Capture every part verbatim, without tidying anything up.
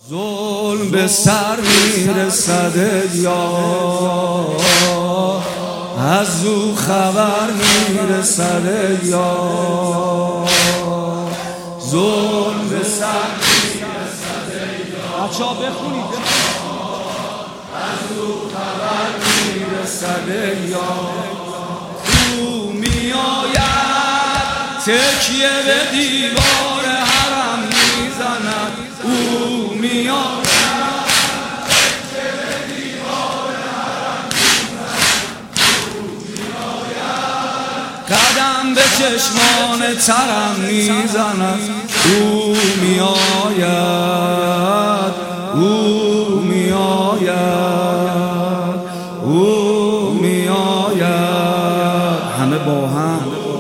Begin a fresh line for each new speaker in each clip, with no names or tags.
ظلم به سر میرسد یا از او خبر میرسد یا ظلم به سر میرسد یا بچه ها بخونید از او خبر میرسد یا او میآید تکیه به دیوار حرم میزند او میآید تکیه به دیوار حرم میزند او میآید قدم به چشمان ترم میزند او میآید او میآید او میآید همه با هم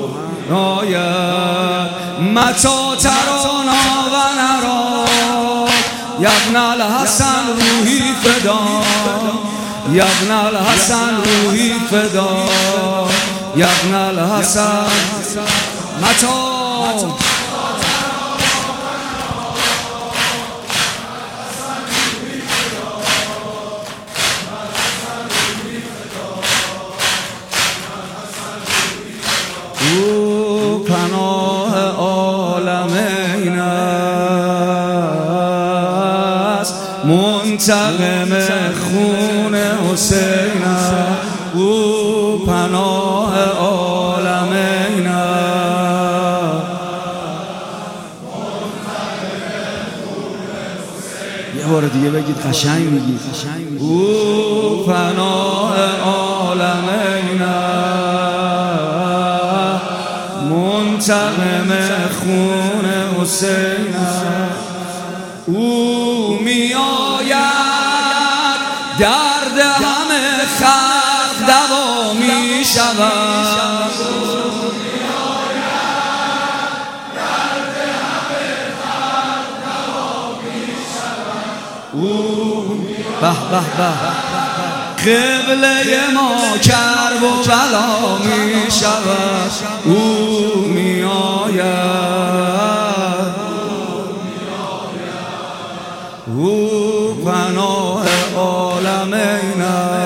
آید متا ترانا و نرا یبن الحسن روحی فدا یبن الحسن روحی فدا یبن الحسن متا او پناه عالمین است منتقم خون حسین است او پناه عالمین است یه بار دیگه بگید قشنگ میگید او پناه عالمین منتقم خون حسین او میآید درد همه خلق دوا می شود او به به به قبله ما کرب و بلا می شود او می آید او پناه عالمین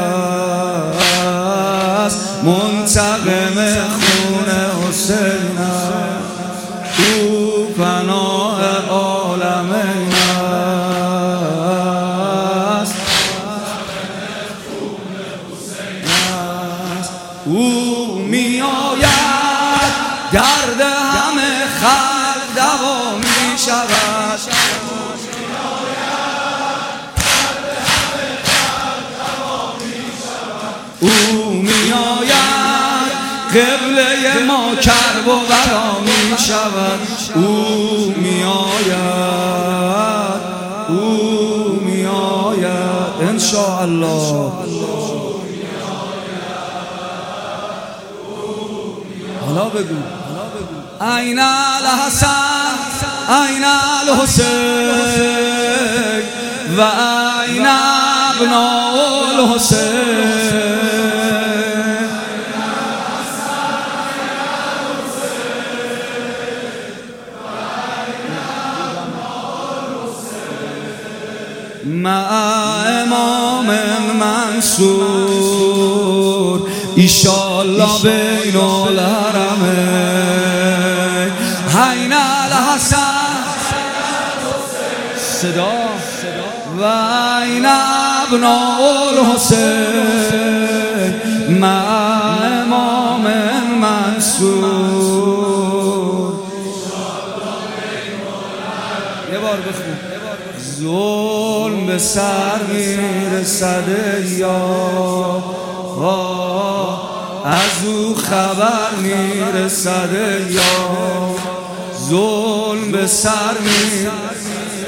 است منتقم خون حسین است او پناه عالمین او می آید درد همه خلق دوا می شود او می آید قبله ما کرب و بلا می شود او می آید او می آید انشاءالله حالا بگو این الحسن این الحسین و این ابناء الحسین مع امام منصور ایشالله بین الحرمین این الحسن صدا و این ابناء الحسین مع امام منصور یه بار بخون ظلم به سر میرسد یا از او خبر میرسد یا ظلم به سر میرسد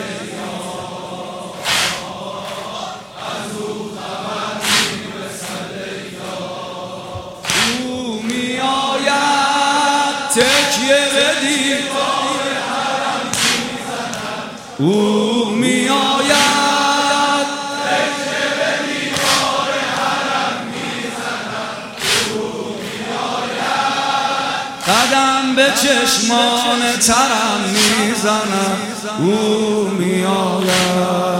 از او خبر میرسد یا او میآید تکیه به دیوار حرم میزند او میآید قدم به چشمان ترم میزند او میآید